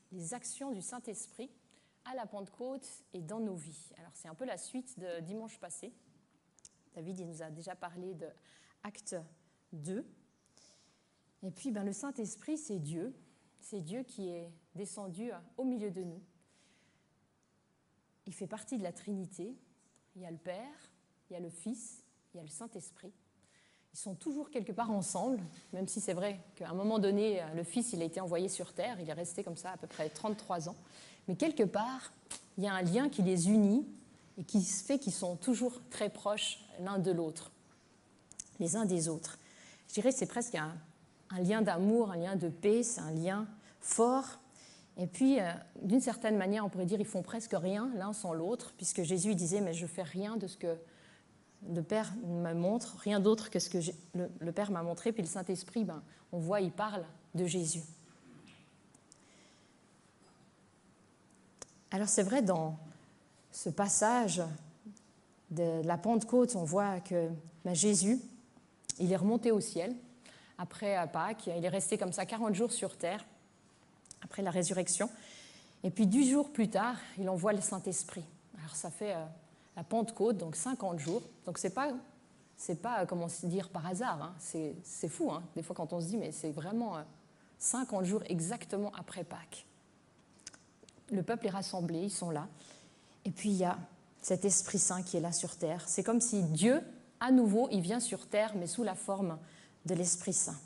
les actions du Saint-Esprit à la Pentecôte et dans nos vies. Alors c'est un peu la suite de dimanche passé. David il nous a déjà parlé de Acte 2. Et puis le Saint-Esprit, c'est Dieu qui est descendu au milieu de nous. Il fait partie de la Trinité. Il y a le Père, il y a le Fils, il y a le Saint-Esprit. Ils sont toujours quelque part ensemble, même si c'est vrai qu'à un moment donné, le Fils il a été envoyé sur Terre, il est resté comme ça à peu près 33 ans. Mais quelque part, il y a un lien qui les unit et qui fait qu'ils sont toujours très proches l'un de l'autre, les uns des autres. Je dirais que c'est presque un lien d'amour, un lien de paix, c'est un lien fort. Et puis, d'une certaine manière, on pourrait dire qu'ils font presque rien l'un sans l'autre, puisque Jésus disait « mais je ne fais rien de ce que le Père me montre, rien d'autre que ce que le Père m'a montré ». Puis le Saint-Esprit, on voit, il parle de Jésus. Alors c'est vrai, dans ce passage de la Pentecôte, on voit que Jésus, il est remonté au ciel après Pâques, il est resté comme ça 40 jours sur terre, après la résurrection. Et puis 10 jours plus tard, il envoie le Saint-Esprit. Alors ça fait la Pentecôte, donc 50 jours. Donc c'est pas comment se dire par hasard, hein. C'est fou, hein. Des fois quand on se dit, mais c'est vraiment 50 jours exactement après Pâques. Le peuple est rassemblé, ils sont là. Et puis il y a cet Esprit Saint qui est là sur terre. C'est comme si Dieu, à nouveau, il vient sur terre, mais sous la forme de l'Esprit Saint.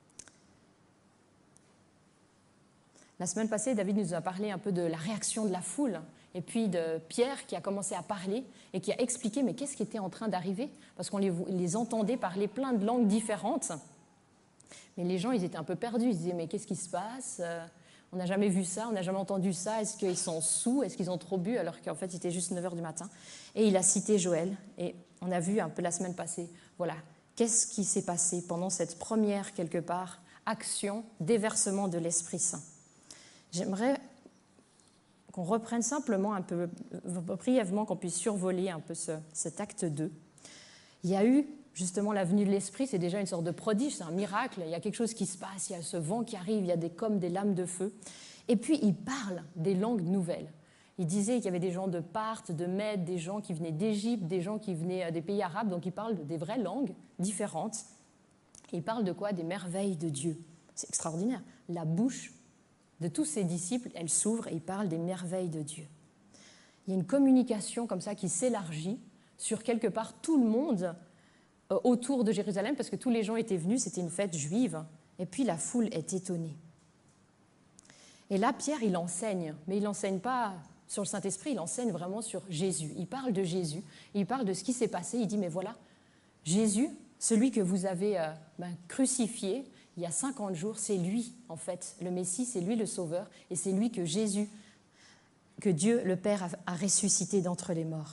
La semaine passée, David nous a parlé un peu de la réaction de la foule, et puis de Pierre qui a commencé à parler et qui a expliqué mais qu'est-ce qui était en train d'arriver, parce qu'on les entendait parler plein de langues différentes. Mais les gens, ils étaient un peu perdus, ils se disaient mais qu'est-ce qui se passe ? On n'a jamais vu ça, on n'a jamais entendu ça, est-ce qu'ils sont saouls, est-ce qu'ils ont trop bu, alors qu'en fait il était juste 9h du matin. Et il a cité Joël, et on a vu un peu la semaine passée, voilà, qu'est-ce qui s'est passé pendant cette première, quelque part, action, déversement de l'Esprit Saint. J'aimerais qu'on reprenne simplement un peu, brièvement, qu'on puisse survoler un peu cet acte 2. Il y a eu justement la venue de l'Esprit, c'est déjà une sorte de prodige, c'est un miracle, il y a quelque chose qui se passe, il y a ce vent qui arrive, il y a comme des lames de feu. Et puis il parle des langues nouvelles. Il disait qu'il y avait des gens de Parthe, de Mède, des gens qui venaient d'Égypte, des gens qui venaient des pays arabes, donc il parle des vraies langues différentes. Et il parle de quoi ? Des merveilles de Dieu. C'est extraordinaire. La bouche de tous ses disciples, elle s'ouvre et il parle des merveilles de Dieu. Il y a une communication comme ça qui s'élargit sur quelque part tout le monde autour de Jérusalem, parce que tous les gens étaient venus, c'était une fête juive, et puis la foule est étonnée. Et là, Pierre, il enseigne, mais il n'enseigne pas sur le Saint-Esprit, il enseigne vraiment sur Jésus. Il parle de Jésus, il parle de ce qui s'est passé, il dit, mais voilà, Jésus, celui que vous avez crucifié il y a 50 jours, c'est lui, en fait, le Messie, c'est lui le Sauveur, et c'est lui que Dieu, le Père, a ressuscité d'entre les morts.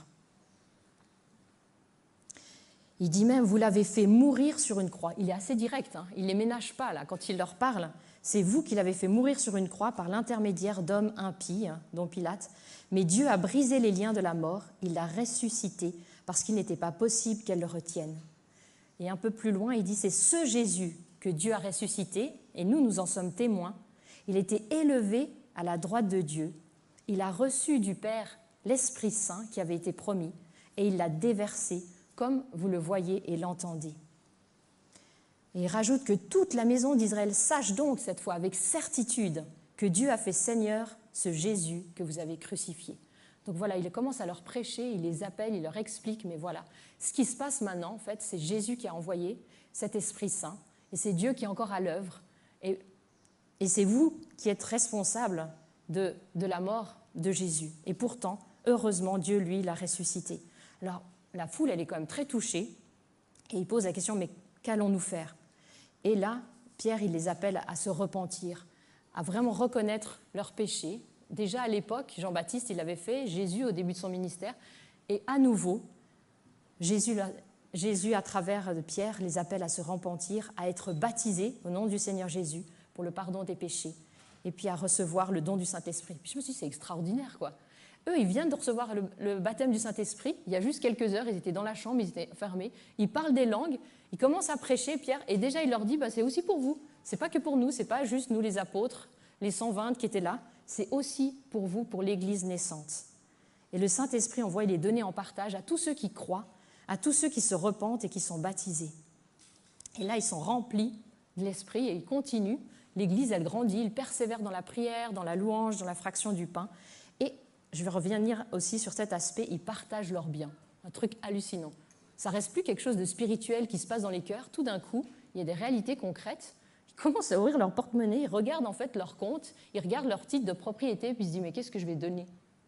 Il dit même, vous l'avez fait mourir sur une croix. Il est assez direct, hein. Il ne les ménage pas là, quand il leur parle. C'est vous qui l'avez fait mourir sur une croix par l'intermédiaire d'hommes impies, dont Pilate. Mais Dieu a brisé les liens de la mort, il l'a ressuscité, parce qu'il n'était pas possible qu'elle le retienne. Et un peu plus loin, il dit, c'est ce Jésus que Dieu a ressuscité, et nous en sommes témoins. Il était élevé à la droite de Dieu. Il a reçu du Père l'Esprit Saint qui avait été promis, et il l'a déversé, comme vous le voyez et l'entendez. Et il rajoute que toute la maison d'Israël sache donc cette fois avec certitude que Dieu a fait Seigneur ce Jésus que vous avez crucifié. Donc voilà, il commence à leur prêcher, il les appelle, il leur explique, mais voilà, ce qui se passe maintenant, en fait, c'est Jésus qui a envoyé cet Esprit Saint, et c'est Dieu qui est encore à l'œuvre, et c'est vous qui êtes responsables de la mort de Jésus. Et pourtant, heureusement, Dieu, lui, l'a ressuscité. Alors, la foule, elle est quand même très touchée, et il pose la question, mais qu'allons-nous faire ? Et là, Pierre, il les appelle à se repentir, à vraiment reconnaître leurs péchés. Déjà à l'époque, Jean-Baptiste, il l'avait fait, Jésus au début de son ministère, et à nouveau, Jésus, à travers de Pierre, les appelle à se repentir, à être baptisés au nom du Seigneur Jésus pour le pardon des péchés, et puis à recevoir le don du Saint-Esprit. Puis je me suis dit, c'est extraordinaire, quoi. Eux, ils viennent de recevoir le baptême du Saint-Esprit. Il y a juste quelques heures, ils étaient dans la chambre, ils étaient fermés. Ils parlent des langues, ils commencent à prêcher, Pierre, et déjà il leur dit, c'est aussi pour vous. C'est pas que pour nous, c'est pas juste nous les apôtres, les 120 qui étaient là, c'est aussi pour vous, pour l'Église naissante. Et le Saint-Esprit envoie les donner en partage à tous ceux qui croient, à tous ceux qui se repentent et qui sont baptisés. Et là, ils sont remplis de l'Esprit et ils continuent. L'Église, elle grandit, ils persévèrent dans la prière, dans la louange, dans la fraction du pain. Et je vais revenir aussi sur cet aspect, ils partagent leurs biens. Un truc hallucinant. Ça ne reste plus quelque chose de spirituel qui se passe dans les cœurs. Tout d'un coup, il y a des réalités concrètes. Ils commencent à ouvrir leur porte-monnaie, ils regardent en fait leur compte, ils regardent leur titre de propriété, puis ils se disent « mais qu'est-ce que je vais donner ?»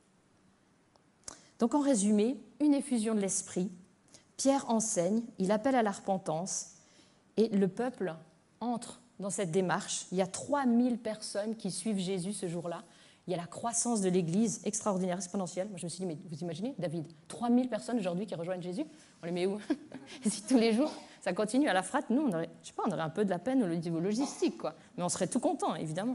Donc en résumé, une effusion de l'Esprit. Pierre enseigne, il appelle à la repentance, et le peuple entre dans cette démarche. Il y a 3000 personnes qui suivent Jésus ce jour-là. Il y a la croissance de l'Église extraordinaire, exponentielle. Moi, je me suis dit, mais vous imaginez, David, 3000 personnes aujourd'hui qui rejoignent Jésus, on les met où? Et si tous les jours, ça continue à la frate, nous, on aurait, je sais pas, on aurait un peu de la peine au niveau logistique, quoi. Mais on serait tout content, évidemment.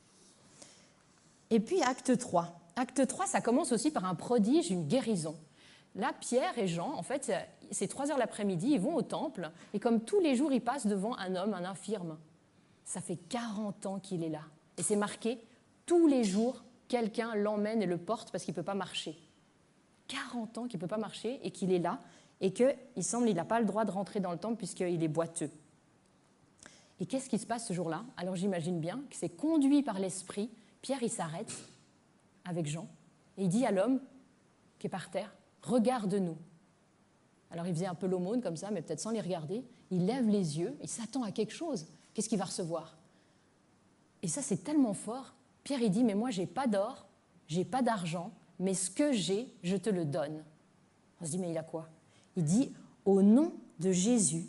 Et puis, acte 3. Acte 3, ça commence aussi par un prodige, une guérison. Là, Pierre et Jean, en fait, c'est 3h l'après-midi, ils vont au temple, et comme tous les jours, ils passent devant un homme, un infirme. Ça fait 40 ans qu'il est là. Et c'est marqué, tous les jours, quelqu'un l'emmène et le porte parce qu'il ne peut pas marcher. 40 ans qu'il ne peut pas marcher et qu'il est là, et qu'il semble qu'il n'a pas le droit de rentrer dans le temple puisqu'il est boiteux. Et qu'est-ce qui se passe ce jour-là? Alors j'imagine bien que c'est conduit par l'Esprit. Pierre, il s'arrête avec Jean, et il dit à l'homme qui est par terre, « Regarde-nous ». Alors il faisait un peu l'aumône comme ça, mais peut-être sans les regarder. Il lève les yeux, il s'attend à quelque chose. Qu'est-ce qu'il va recevoir? Et ça, c'est tellement fort. Pierre, il dit, « Mais moi, je n'ai pas d'or, je n'ai pas d'argent, mais ce que j'ai, je te le donne. » On se dit, mais il a quoi? Il dit, « Au nom de Jésus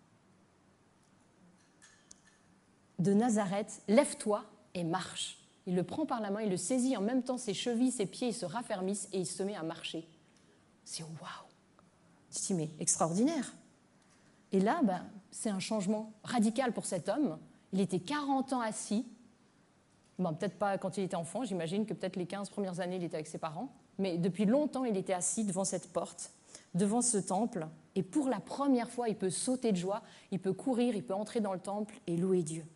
de Nazareth, lève-toi et marche. » Il le prend par la main, il le saisit, en même temps ses chevilles, ses pieds, ils se raffermissent et il se met à marcher. C'est waouh! Tu te dis, mais extraordinaire! Et là, c'est un changement radical pour cet homme. Il était 40 ans assis. Bon, peut-être pas quand il était enfant, j'imagine que peut-être les 15 premières années, il était avec ses parents. Mais depuis longtemps, il était assis devant cette porte, devant ce temple. Et pour la première fois, il peut sauter de joie, il peut courir, il peut entrer dans le temple et louer Dieu.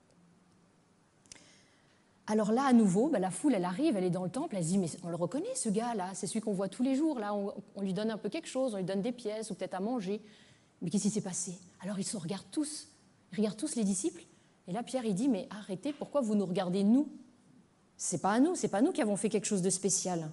Alors là, à nouveau, la foule, elle arrive, elle est dans le temple, elle se dit, mais on le reconnaît, ce gars-là, c'est celui qu'on voit tous les jours, là, on lui donne un peu quelque chose, on lui donne des pièces ou peut-être à manger. Mais qu'est-ce qui s'est passé? Alors ils regardent tous les disciples, et là, Pierre, il dit, mais arrêtez, pourquoi vous nous regardez, nous? C'est pas nous qui avons fait quelque chose de spécial.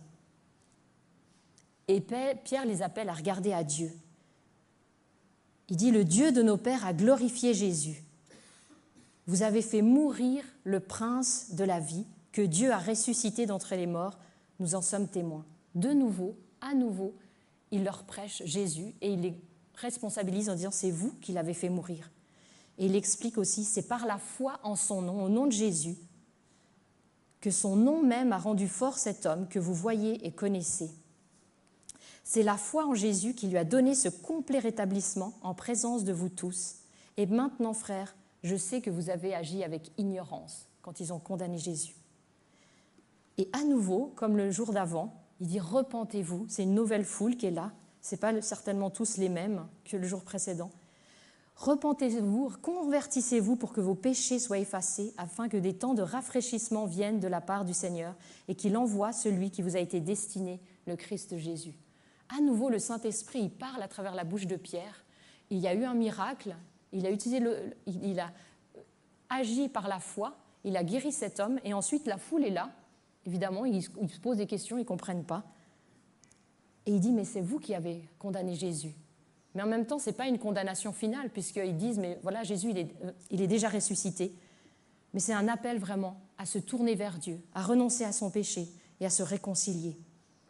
Et Pierre les appelle à regarder à Dieu. Il dit, le Dieu de nos pères a glorifié Jésus. Vous avez fait mourir le prince de la vie, que Dieu a ressuscité d'entre les morts, nous en sommes témoins. De nouveau, à nouveau, il leur prêche Jésus et il les responsabilise en disant, c'est vous qui l'avez fait mourir. Et il explique aussi, c'est par la foi en son nom, au nom de Jésus, que son nom même a rendu fort cet homme que vous voyez et connaissez. C'est la foi en Jésus qui lui a donné ce complet rétablissement en présence de vous tous. Et maintenant, frères, je sais que vous avez agi avec ignorance quand ils ont condamné Jésus. Et à nouveau, comme le jour d'avant, il dit « Repentez-vous », c'est une nouvelle foule qui est là, ce n'est pas certainement tous les mêmes que le jour précédent. « Repentez-vous, convertissez-vous pour que vos péchés soient effacés, afin que des temps de rafraîchissement viennent de la part du Seigneur et qu'il envoie celui qui vous a été destiné, le Christ Jésus. » À nouveau, le Saint-Esprit, il parle à travers la bouche de Pierre. Il y a eu un miracle. Il a agi par la foi, il a guéri cet homme, et ensuite la foule est là. Évidemment, ils se posent des questions, ils ne comprennent pas. Et il dit, mais c'est vous qui avez condamné Jésus. Mais en même temps, ce n'est pas une condamnation finale, puisqu'ils disent, mais voilà, Jésus, il est déjà ressuscité. Mais c'est un appel vraiment à se tourner vers Dieu, à renoncer à son péché et à se réconcilier.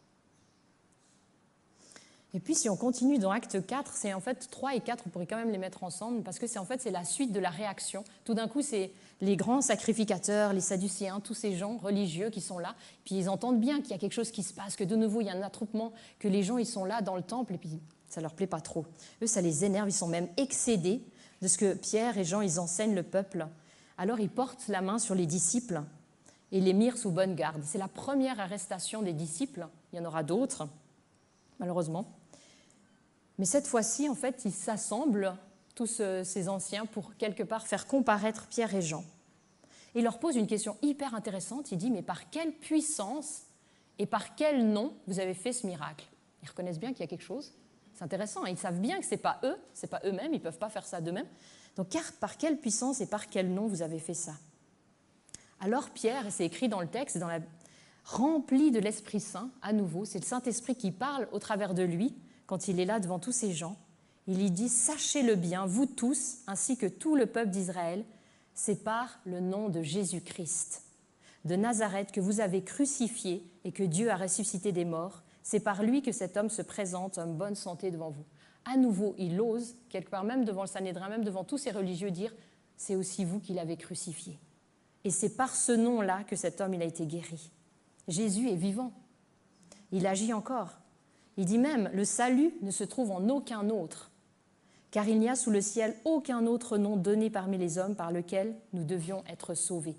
Et puis, si on continue dans Acte 4, c'est en fait 3 et 4, on pourrait quand même les mettre ensemble, parce que c'est la suite de la réaction. Tout d'un coup, c'est les grands sacrificateurs, les Sadducéens, tous ces gens religieux qui sont là, puis ils entendent bien qu'il y a quelque chose qui se passe, que de nouveau, il y a un attroupement, que les gens, ils sont là dans le temple, et puis ça ne leur plaît pas trop. Eux, ça les énerve, ils sont même excédés de ce que Pierre et Jean, ils enseignent le peuple. Alors, ils portent la main sur les disciples et les mirent sous bonne garde. C'est la première arrestation des disciples, il y en aura d'autres, malheureusement. Mais cette fois-ci, en fait, ils s'assemblent, tous ces anciens, pour quelque part faire comparaître Pierre et Jean. Et il leur pose une question hyper intéressante. Il dit, mais par quelle puissance et par quel nom vous avez fait ce miracle? Ils reconnaissent bien qu'il y a quelque chose. C'est intéressant, hein. Ils savent bien que ce n'est pas eux, ce n'est pas eux-mêmes, ils ne peuvent pas faire ça d'eux-mêmes. Donc, par quelle puissance et par quel nom vous avez fait ça? Alors Pierre, et c'est écrit dans le texte, rempli de l'Esprit Saint, à nouveau, c'est le Saint-Esprit qui parle au travers de lui, quand il est là devant tous ces gens. Il y dit, sachez-le bien, vous tous, ainsi que tout le peuple d'Israël, c'est par le nom de Jésus-Christ, de Nazareth, que vous avez crucifié et que Dieu a ressuscité des morts. C'est par lui que cet homme se présente en bonne santé devant vous. À nouveau, il ose, quelque part même devant le Sanhédrin, même devant tous ces religieux, dire, c'est aussi vous qui l'avez crucifié. Et c'est par ce nom-là que cet homme il a été guéri. Jésus est vivant. Il agit encore. Il dit même, le salut ne se trouve en aucun autre, car il n'y a sous le ciel aucun autre nom donné parmi les hommes par lequel nous devions être sauvés.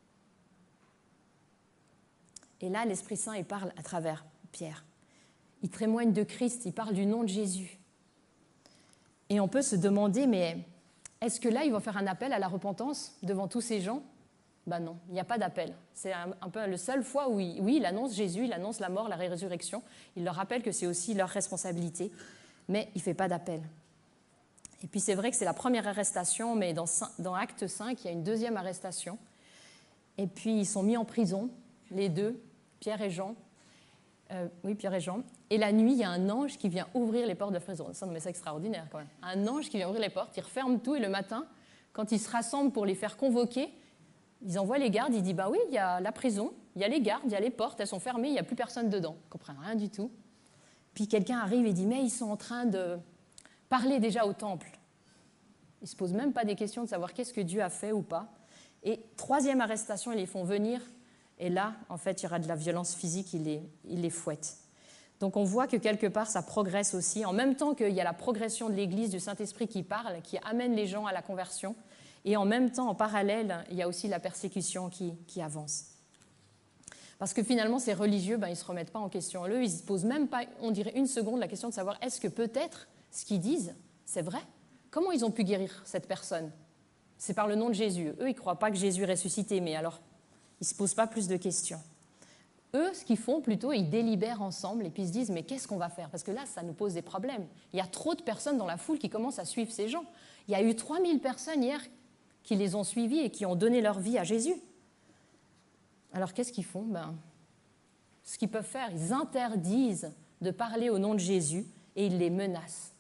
Et là, l'Esprit Saint, il parle à travers Pierre. Il témoigne de Christ, il parle du nom de Jésus. Et on peut se demander, mais est-ce que là, il va faire un appel à la repentance devant tous ces gens? Ben non, il n'y a pas d'appel. C'est un peu la seule fois où il annonce Jésus, il annonce la mort, la résurrection. Il leur rappelle que c'est aussi leur responsabilité, mais il ne fait pas d'appel. Et puis c'est vrai que c'est la première arrestation, mais dans Acte 5, il y a une deuxième arrestation. Et puis ils sont mis en prison, les deux, Pierre et Jean. Pierre et Jean. Et la nuit, il y a un ange qui vient ouvrir les portes de la prison. C'est extraordinaire quand même. Un ange qui vient ouvrir les portes, il referme tout, et le matin, quand ils se rassemblent pour les faire convoquer, ils envoient les gardes, il dit, bah oui, il y a la prison, il y a les gardes, il y a les portes, elles sont fermées, il n'y a plus personne dedans. Ils ne comprennent rien du tout. Puis quelqu'un arrive et dit, mais ils sont en train de parler déjà au temple. Ils ne se posent même pas des questions de savoir qu'est-ce que Dieu a fait ou pas. Et troisième arrestation, ils les font venir. Et là, en fait, il y aura de la violence physique, il les fouette. Donc on voit que quelque part, ça progresse aussi. En même temps qu'il y a la progression de l'Église, du Saint-Esprit qui parle, qui amène les gens à la conversion. Et en même temps, en parallèle, il y a aussi la persécution qui avance. Parce que finalement, ces religieux, ils ne se remettent pas en question. Eux, ils ne se posent même pas, on dirait, une seconde la question de savoir est-ce que peut-être ce qu'ils disent, c'est vrai? Comment ils ont pu guérir cette personne? C'est par le nom de Jésus. Eux, ils ne croient pas que Jésus est ressuscité, mais alors, ils ne se posent pas plus de questions. Eux, ce qu'ils font plutôt, ils délibèrent ensemble et puis ils se disent mais qu'est-ce qu'on va faire? Parce que là, ça nous pose des problèmes. Il y a trop de personnes dans la foule qui commencent à suivre ces gens. Il y a eu 3000 personnes hier qui les ont suivis et qui ont donné leur vie à Jésus. Alors qu'est-ce qu'ils font? Ce qu'ils peuvent faire, ils interdisent de parler au nom de Jésus et ils les menacent.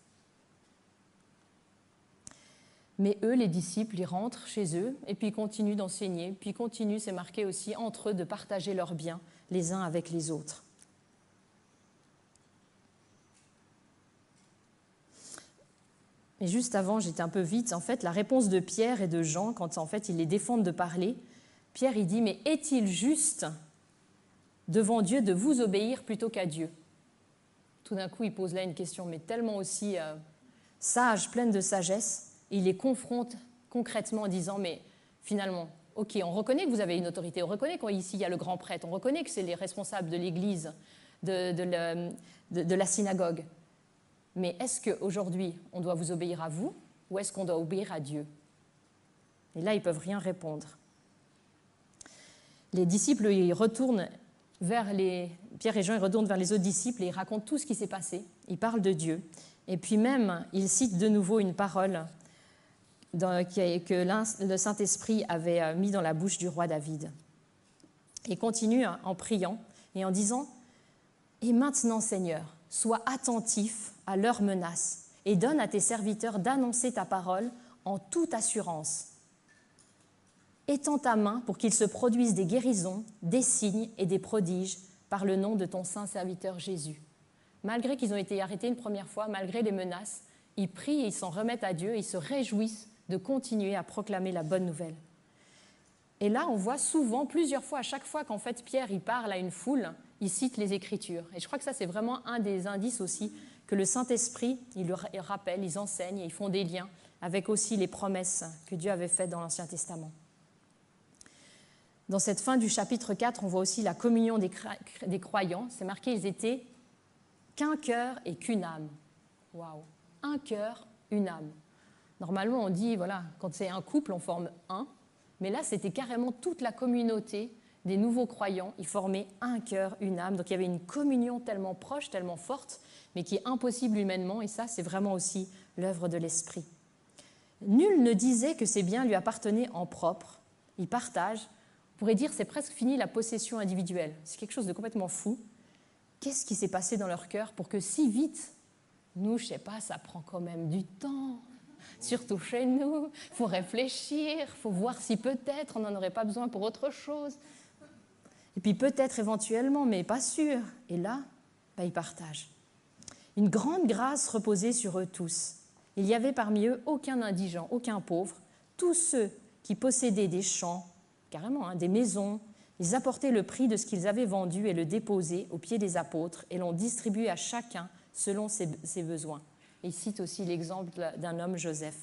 Mais eux, les disciples, ils rentrent chez eux et puis ils continuent d'enseigner, puis ils continuent, c'est marqué aussi, entre eux de partager leurs biens les uns avec les autres. Et juste avant, j'étais un peu vite, en fait, la réponse de Pierre et de Jean, quand en fait ils les défendent de parler, Pierre il dit « Mais est-il juste devant Dieu de vous obéir plutôt qu'à Dieu ?» Tout d'un coup, il pose là une question, mais tellement aussi sage, pleine de sagesse, et il les confronte concrètement en disant « Mais finalement, ok, on reconnaît que vous avez une autorité, on reconnaît qu'ici il y a le grand prêtre, on reconnaît que c'est les responsables de l'Église, de la synagogue. Mais est-ce qu'aujourd'hui, on doit vous obéir à vous ou est-ce qu'on doit obéir à Dieu? » Et là, ils ne peuvent rien répondre. Les disciples, ils retournent Pierre et Jean, ils retournent vers les autres disciples et ils racontent tout ce qui s'est passé. Ils parlent de Dieu. Et puis même, ils citent de nouveau une parole que le Saint-Esprit avait mis dans la bouche du roi David. Et continue en priant et en disant « Et maintenant, Seigneur, sois attentif à leurs menaces et donne à tes serviteurs d'annoncer ta parole en toute assurance. Étends ta main pour qu'il se produise des guérisons, des signes et des prodiges par le nom de ton saint serviteur Jésus. » Malgré qu'ils ont été arrêtés une première fois, malgré les menaces, ils prient et ils s'en remettent à Dieu et ils se réjouissent de continuer à proclamer la bonne nouvelle. Et là, on voit souvent, plusieurs fois, à chaque fois qu'en fait Pierre il parle à une foule, il cite les Écritures. Et je crois que ça, c'est vraiment un des indices aussi que le Saint-Esprit, il leur rappelle, ils enseignent et ils font des liens avec aussi les promesses que Dieu avait faites dans l'Ancien Testament. Dans cette fin du chapitre 4, on voit aussi la communion des croyants. C'est marqué, ils étaient qu'un cœur et qu'une âme. Waouh! Un cœur, une âme. Normalement, on dit, voilà, quand c'est un couple, on forme un. mais là, c'était carrément toute la communauté des nouveaux croyants. Ils formaient un cœur, une âme. Donc il y avait une communion tellement proche, tellement forte, mais qui est impossible humainement. Et ça, c'est vraiment aussi l'œuvre de l'Esprit. Nul ne disait que ses biens lui appartenaient en propre. Ils partagent. On pourrait dire c'est presque fini la possession individuelle. C'est quelque chose de complètement fou. Qu'est-ce qui s'est passé dans leur cœur pour que si vite, nous, je ne sais pas, ça prend quand même du temps. Surtout chez nous, il faut réfléchir, il faut voir si peut-être on n'en aurait pas besoin pour autre chose. Et puis peut-être éventuellement, mais pas sûr. Et là, ils partagent. Une grande grâce reposait sur eux tous. Il n'y avait parmi eux aucun indigent, aucun pauvre. Tous ceux qui possédaient des champs, carrément, des maisons, ils apportaient le prix de ce qu'ils avaient vendu et le déposaient aux pieds des apôtres et l'ont distribué à chacun selon ses besoins. Et il cite aussi l'exemple d'un homme, Joseph.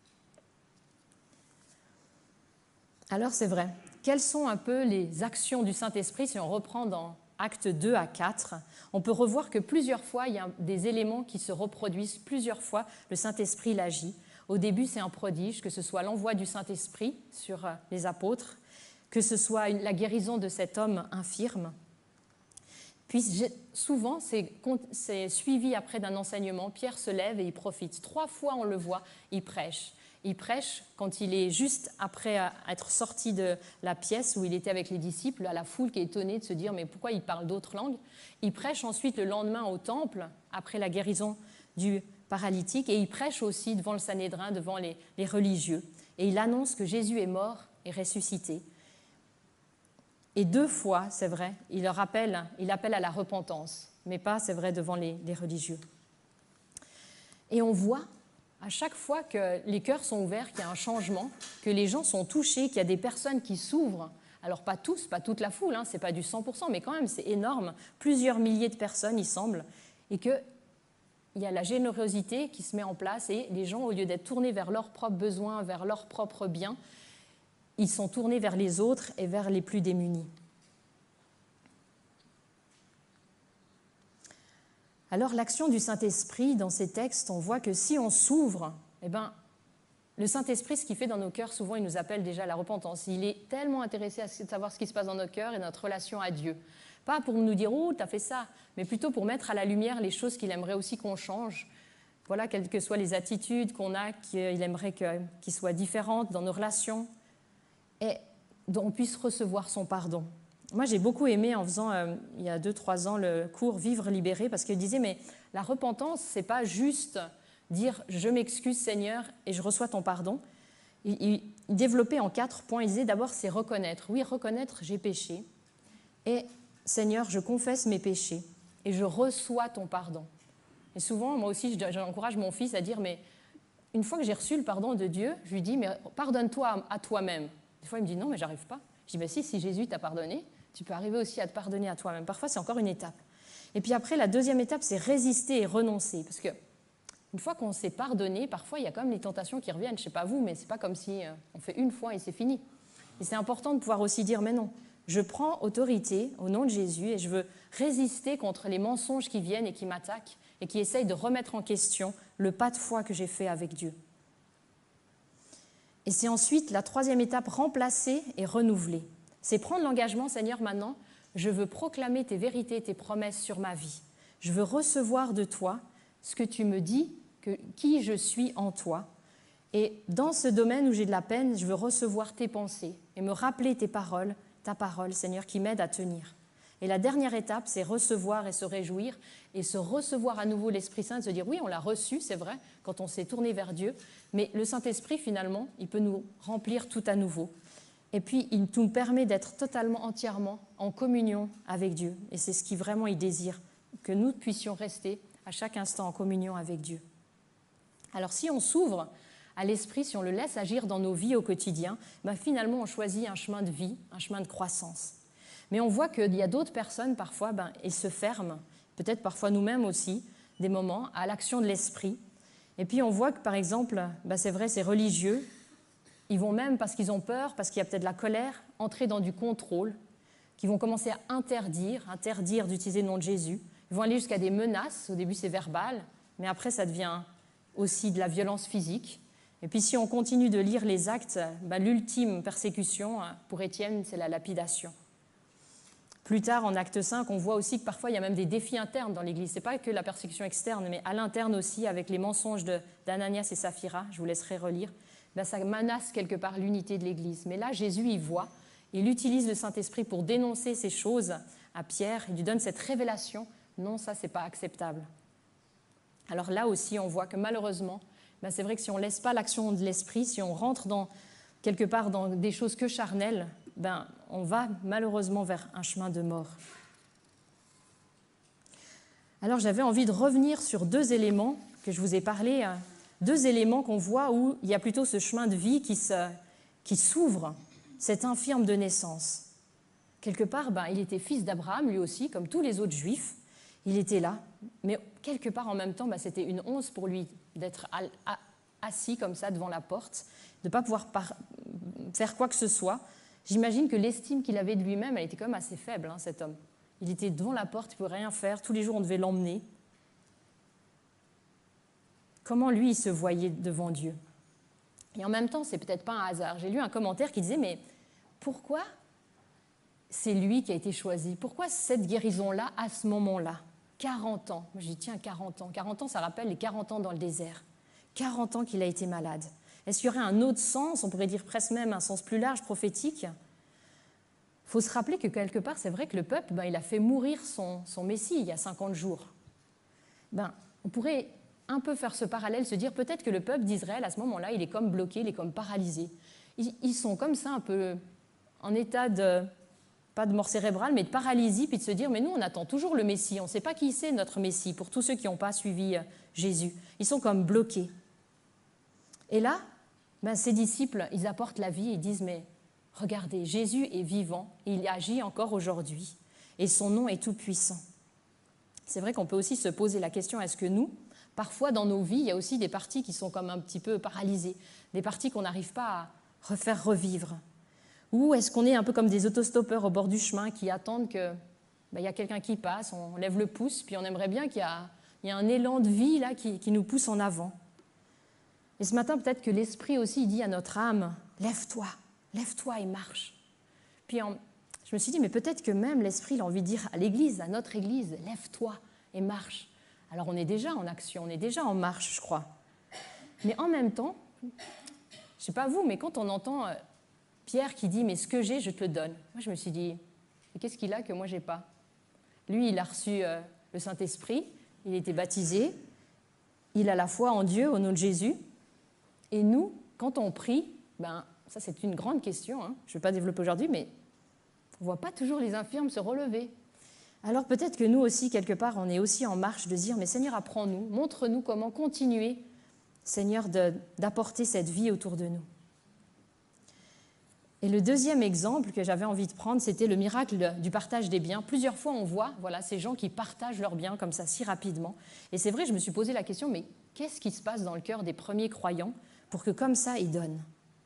Alors c'est vrai, quelles sont un peu les actions du Saint-Esprit si on reprend dans Actes 2 à 4 ? On peut revoir que plusieurs fois, il y a des éléments qui se reproduisent, plusieurs fois le Saint-Esprit l'agit. Au début, c'est un prodige, que ce soit l'envoi du Saint-Esprit sur les apôtres, que ce soit la guérison de cet homme infirme. Puis souvent, c'est suivi après d'un enseignement. Pierre se lève et il profite. 3 fois, on le voit, il prêche. Il prêche quand il est juste après être sorti de la pièce où il était avec les disciples, à la foule qui est étonnée de se dire « mais pourquoi il parle d'autres langues ?» Il prêche ensuite le lendemain au temple, après la guérison du paralytique, et il prêche aussi devant le Sanhédrin, devant les religieux. Et il annonce que Jésus est mort et ressuscité. Et 2 fois, c'est vrai, il appelle à la repentance, mais pas, c'est vrai, devant les religieux. Et on voit à chaque fois que les cœurs sont ouverts, qu'il y a un changement, que les gens sont touchés, qu'il y a des personnes qui s'ouvrent. Alors pas tous, pas toute la foule, c'est pas du 100%, mais quand même c'est énorme. Plusieurs milliers de personnes, il semble, et qu'il y a la générosité qui se met en place et les gens, au lieu d'être tournés vers leurs propres besoins, vers leurs propres biens, ils sont tournés vers les autres et vers les plus démunis. Alors l'action du Saint-Esprit dans ces textes, on voit que si on s'ouvre, le Saint-Esprit, ce qu'il fait dans nos cœurs, souvent il nous appelle déjà à la repentance. Il est tellement intéressé à savoir ce qui se passe dans nos cœurs et notre relation à Dieu. Pas pour nous dire « oh, t'as fait ça », mais plutôt pour mettre à la lumière les choses qu'il aimerait aussi qu'on change. Voilà, quelles que soient les attitudes qu'on a, qu'il aimerait qu'ils soient différentes dans nos relations et qu'on puisse recevoir son pardon. Moi, j'ai beaucoup aimé en faisant, il y a 2-3 ans, le cours « Vivre libéré » parce qu'il disait « mais la repentance, ce n'est pas juste dire « je m'excuse Seigneur et je reçois ton pardon ». Il développait en 4 points. Il disait d'abord, c'est reconnaître. Oui, reconnaître, j'ai péché. Et Seigneur, je confesse mes péchés et je reçois ton pardon. Et souvent, moi aussi, j'encourage mon fils à dire « mais une fois que j'ai reçu le pardon de Dieu, je lui dis « mais pardonne-toi à toi-même ». Des fois, il me dit « non, mais j'arrive pas ». Je dis « si Jésus t'a pardonné, tu peux arriver aussi à te pardonner à toi-même ». Parfois, c'est encore une étape. Et puis après, la deuxième étape, c'est résister et renoncer. Parce que une fois qu'on s'est pardonné, parfois, il y a quand même les tentations qui reviennent. Je ne sais pas vous, mais ce n'est pas comme si on fait une fois et c'est fini. Et c'est important de pouvoir aussi dire « mais non, je prends autorité au nom de Jésus et je veux résister contre les mensonges qui viennent et qui m'attaquent et qui essayent de remettre en question le pas de foi que j'ai fait avec Dieu ». Et c'est ensuite la troisième étape, remplacer et renouveler. C'est prendre l'engagement, Seigneur, maintenant, je veux proclamer tes vérités, tes promesses sur ma vie. Je veux recevoir de toi ce que tu me dis, qui je suis en toi. Et dans ce domaine où j'ai de la peine, je veux recevoir tes pensées et me rappeler tes paroles, ta parole, Seigneur, qui m'aide à tenir. Et la dernière étape, c'est recevoir et se réjouir et se recevoir à nouveau l'Esprit Saint, de se dire oui, on l'a reçu, c'est vrai, quand on s'est tourné vers Dieu, mais le Saint-Esprit, finalement, il peut nous remplir tout à nouveau. Et puis, il nous permet d'être totalement, entièrement en communion avec Dieu. Et c'est ce qui vraiment il désire, que nous puissions rester à chaque instant en communion avec Dieu. Alors, si on s'ouvre à l'Esprit, si on le laisse agir dans nos vies au quotidien, finalement, on choisit un chemin de vie, un chemin de croissance. Mais on voit qu'il y a d'autres personnes, parfois, ils se ferment, peut-être parfois nous-mêmes aussi, des moments, à l'action de l'Esprit. Et puis on voit que, par exemple, c'est vrai, ces religieux, ils vont même, parce qu'ils ont peur, parce qu'il y a peut-être de la colère, entrer dans du contrôle, qui vont commencer à interdire d'utiliser le nom de Jésus. Ils vont aller jusqu'à des menaces, au début c'est verbal, mais après ça devient aussi de la violence physique. Et puis si on continue de lire les Actes, l'ultime persécution pour Étienne, c'est la lapidation. Plus tard, en Acte 5, on voit aussi que parfois il y a même des défis internes dans l'Église. Ce n'est pas que la persécution externe, mais à l'interne aussi, avec les mensonges d'Ananias et Saphira, je vous laisserai relire, ça menace quelque part l'unité de l'Église. Mais là, Jésus y voit, il utilise le Saint-Esprit pour dénoncer ces choses à Pierre, il lui donne cette révélation, non, ça, ce n'est pas acceptable. Alors là aussi, on voit que malheureusement, c'est vrai que si on ne laisse pas l'action de l'Esprit, si on rentre quelque part dans des choses que charnelles, on va malheureusement vers un chemin de mort. Alors j'avais envie de revenir sur 2 éléments que je vous ai parlé, 2 éléments qu'on voit où il y a plutôt ce chemin de vie qui s'ouvre, cet infirme de naissance. Quelque part, il était fils d'Abraham, lui aussi, comme tous les autres juifs. Il était là, mais quelque part en même temps, c'était une honte pour lui d'être assis comme ça devant la porte, de ne pas pouvoir faire quoi que ce soit. J'imagine que l'estime qu'il avait de lui-même, elle était quand même assez faible, cet homme. Il était devant la porte, il ne pouvait rien faire, tous les jours on devait l'emmener. Comment lui, il se voyait devant Dieu? Et en même temps, c'est peut-être pas un hasard. J'ai lu un commentaire qui disait, mais pourquoi c'est lui qui a été choisi? Pourquoi cette guérison-là, à ce moment-là? 40 ans. Moi, j'ai dit, tiens, 40 ans. 40 ans, ça rappelle les 40 ans dans le désert. 40 ans qu'il a été malade. Est-ce qu'il y aurait un autre sens, on pourrait dire presque même un sens plus large, prophétique? Il faut se rappeler que quelque part, c'est vrai que le peuple, il a fait mourir son Messie il y a 50 jours. On pourrait un peu faire ce parallèle, se dire peut-être que le peuple d'Israël, à ce moment-là, il est comme bloqué, il est comme paralysé. Ils sont comme ça, un peu en état de, pas de mort cérébrale, mais de paralysie, puis de se dire, mais nous, on attend toujours le Messie, on ne sait pas qui c'est notre Messie, pour tous ceux qui n'ont pas suivi Jésus. Ils sont comme bloqués. Et là, ces disciples, ils apportent la vie et ils disent, mais regardez, Jésus est vivant, et il agit encore aujourd'hui, et son nom est tout puissant. C'est vrai qu'on peut aussi se poser la question, est-ce que nous, parfois dans nos vies, il y a aussi des parties qui sont comme un petit peu paralysées, des parties qu'on n'arrive pas à refaire revivre. Ou est-ce qu'on est un peu comme des autostoppeurs au bord du chemin qui attendent qu'il y a quelqu'un qui passe, on lève le pouce, puis on aimerait bien qu'il y ait un élan de vie là, qui nous pousse en avant. Et ce matin, peut-être que l'Esprit aussi dit à notre âme, lève-toi et marche. Puis je me suis dit, mais peut-être que même l'Esprit il a envie de dire à l'Église, à notre Église, lève-toi et marche. Alors on est déjà en action, on est déjà en marche, je crois. Mais en même temps, je ne sais pas vous, mais quand on entend Pierre qui dit « mais ce que j'ai, je te le donne », moi je me suis dit « mais qu'est-ce qu'il a que moi je n'ai pas ?» Lui, il a reçu le Saint-Esprit, il a été baptisé, il a la foi en Dieu au nom de Jésus. Et nous, quand on prie, ça c'est une grande question, je ne vais pas développer aujourd'hui, mais on ne voit pas toujours les infirmes se relever. Alors peut-être que nous aussi, quelque part, on est aussi en marche de dire « mais Seigneur, apprends-nous, montre-nous comment continuer, Seigneur, d'apporter cette vie autour de nous. » Et le deuxième exemple que j'avais envie de prendre, c'était le miracle du partage des biens. Plusieurs fois, on voit ces gens qui partagent leurs biens comme ça, si rapidement. Et c'est vrai, je me suis posé la question, mais qu'est-ce qui se passe dans le cœur des premiers croyants pour que comme ça, ils donnent?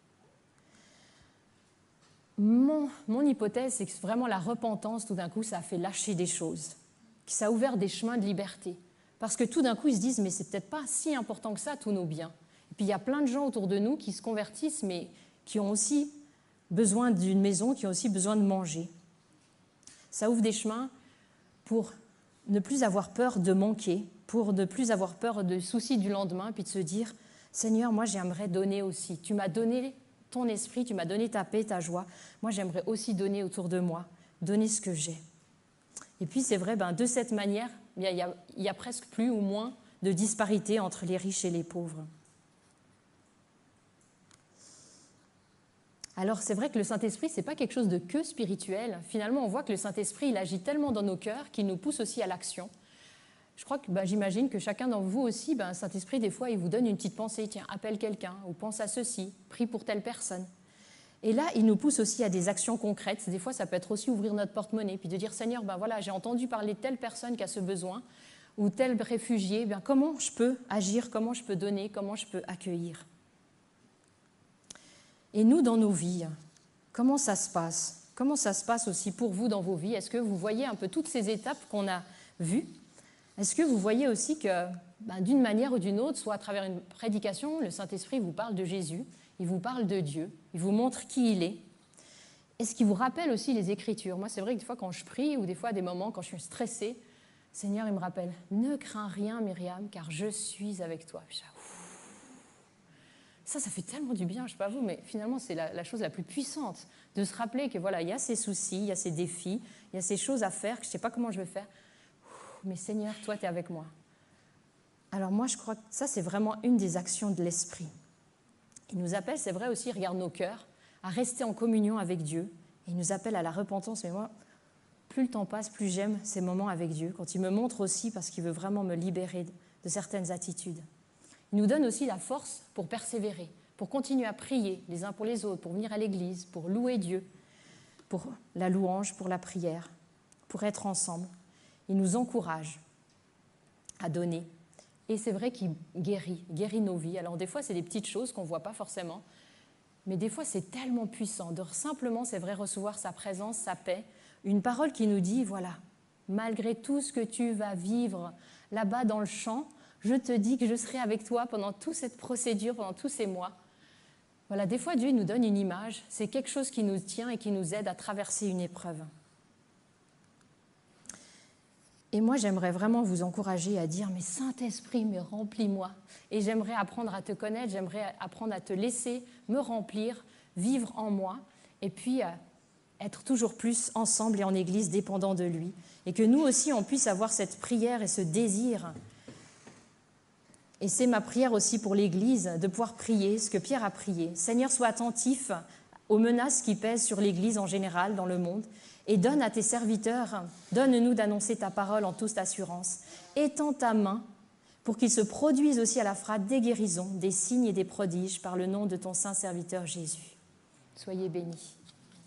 Mon hypothèse, c'est que vraiment la repentance, tout d'un coup, ça a fait lâcher des choses, que ça a ouvert des chemins de liberté. Parce que tout d'un coup, ils se disent, mais c'est peut-être pas si important que ça, tous nos biens. Et puis, il y a plein de gens autour de nous qui se convertissent, mais qui ont aussi besoin d'une maison, qui ont aussi besoin de manger. Ça ouvre des chemins pour ne plus avoir peur de manquer, pour ne plus avoir peur de soucis du lendemain, puis de se dire, Seigneur, moi j'aimerais donner aussi. Tu m'as donné ton esprit, tu m'as donné ta paix, ta joie. Moi j'aimerais aussi donner autour de moi, donner ce que j'ai. Et puis c'est vrai, de cette manière, il y a presque plus ou moins de disparité entre les riches et les pauvres. Alors c'est vrai que le Saint-Esprit, ce n'est pas quelque chose de que spirituel. Finalement, on voit que le Saint-Esprit, il agit tellement dans nos cœurs qu'il nous pousse aussi à l'action. Je crois que j'imagine que chacun d'entre vous aussi, le Saint-Esprit, des fois, il vous donne une petite pensée. Tiens, appelle quelqu'un, ou pense à ceci, prie pour telle personne. Et là, il nous pousse aussi à des actions concrètes. Des fois, ça peut être aussi ouvrir notre porte-monnaie, puis de dire, Seigneur, voilà, j'ai entendu parler de telle personne qui a ce besoin, ou tel réfugié. Comment je peux agir, comment je peux donner, comment je peux accueillir? Et nous, dans nos vies, comment ça se passe? Comment ça se passe aussi pour vous dans vos vies? Est-ce que vous voyez un peu toutes ces étapes qu'on a vues? Est-ce que vous voyez aussi que d'une manière ou d'une autre, soit à travers une prédication, le Saint-Esprit vous parle de Jésus, il vous parle de Dieu, il vous montre qui il est. Et ce qui vous rappelle aussi les Écritures. Moi, c'est vrai que des fois, quand je prie, ou des fois, à des moments, quand je suis stressée, Seigneur, il me rappelle, ne crains rien, Myriam, car je suis avec toi. Ça fait tellement du bien, je ne sais pas vous, mais finalement, c'est la chose la plus puissante, de se rappeler que voilà, il y a ces soucis, il y a ces défis, il y a ces choses à faire, que je ne sais pas comment je vais faire. Mais Seigneur, toi, tu es avec moi. Alors moi, je crois que ça, c'est vraiment une des actions de l'Esprit. Il nous appelle, c'est vrai aussi, il regarde nos cœurs, à rester en communion avec Dieu. Il nous appelle à la repentance. Mais moi, plus le temps passe, plus j'aime ces moments avec Dieu, quand il me montre aussi, parce qu'il veut vraiment me libérer de certaines attitudes. Il nous donne aussi la force pour persévérer, pour continuer à prier les uns pour les autres, pour venir à l'église, pour louer Dieu, pour la louange, pour la prière, pour être ensemble. Il nous encourage à donner. Et c'est vrai qu'il guérit nos vies. Alors des fois, c'est des petites choses qu'on ne voit pas forcément, mais des fois, c'est tellement puissant de simplement, c'est vrai, recevoir sa présence, sa paix, une parole qui nous dit, voilà, malgré tout ce que tu vas vivre là-bas dans le champ, je te dis que je serai avec toi pendant toute cette procédure, pendant tous ces mois. Voilà, des fois, Dieu nous donne une image, c'est quelque chose qui nous tient et qui nous aide à traverser une épreuve. Et moi, j'aimerais vraiment vous encourager à dire, mais Saint-Esprit, mais remplis-moi. Et j'aimerais apprendre à te connaître, j'aimerais apprendre à te laisser me remplir, vivre en moi, et puis être toujours plus ensemble et en Église, dépendant de lui. Et que nous aussi, on puisse avoir cette prière et ce désir. Et c'est ma prière aussi pour l'Église, de pouvoir prier ce que Pierre a prié. Seigneur, sois attentif aux menaces qui pèsent sur l'Église en général dans le monde, et donne à tes serviteurs, donne-nous d'annoncer ta parole en toute assurance. Étends ta main pour qu'il se produise aussi à la frate des guérisons, des signes et des prodiges par le nom de ton saint serviteur Jésus. Soyez bénis.